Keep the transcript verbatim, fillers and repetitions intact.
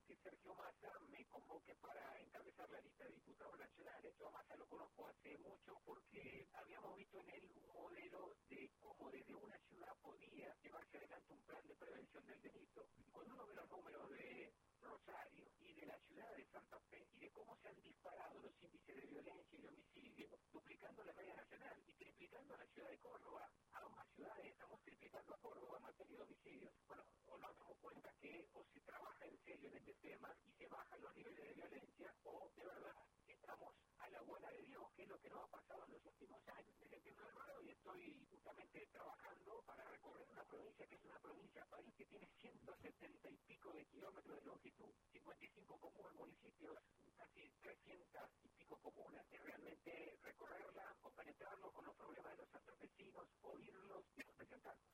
que Sergio Massa me convoque para encabezar la lista de diputados nacionales. Yo a Massa lo conozco hace mucho porque habíamos visto en él un modelo de cómo desde una ciudad podía llevarse adelante un plan de prevención del delito. Y cuando uno ve los números de Rosario y de la ciudad de Santa Fe y de cómo se han disparado los índices de violencia y de homicidio, duplicando la media nacional y triplicando la ciudad de Córdoba, a ambas ciudades estamos triplicando a Córdoba en materia de homicidios. Bueno, o nos damos cuenta que o se trabaja en serio en este tema y se bajan los niveles de violencia, o de verdad estamos a la buena de Dios, que es lo que nos ha pasado en los últimos años. Desde que me acuerdo y estoy justamente trabajando para recorrer una provincia que es una provincia país que tiene ciento setenta y pico de kilómetros de longitud, cincuenta y cinco comunas, municipios, casi trescientas y pico comunas, y realmente recorrerla, compenetrarlo con los problemas de los santafesinos, oírlos y representarlos.